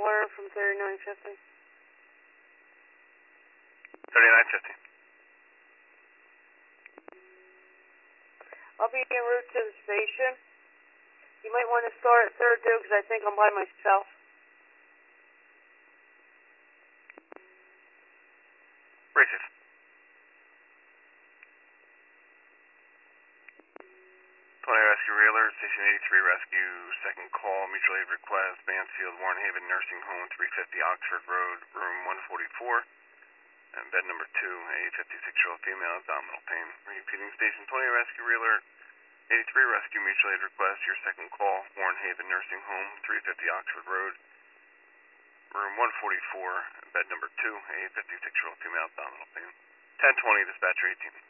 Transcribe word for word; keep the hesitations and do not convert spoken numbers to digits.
Warner from thirty-nine fifty. thirty-nine fifty. I'll be en route to the station. You might want to start at third due because I think I'm by myself. Racist. twenty Rescue Reeler, Station eighty-three Rescue, second call, mutual aid request, Mansfield, Warren Haven Nursing Home, three fifty Oxford Road, room one forty-four, and bed number two, a fifty-six-year-old female, abdominal pain. Repeating Station twenty Rescue Reeler, eighty-three Rescue, mutual aid request, your second call, Warren Haven Nursing Home, three fifty Oxford Road, room one forty-four, bed number two, a fifty-six-year-old female, abdominal pain. ten twenty, dispatcher eighteen.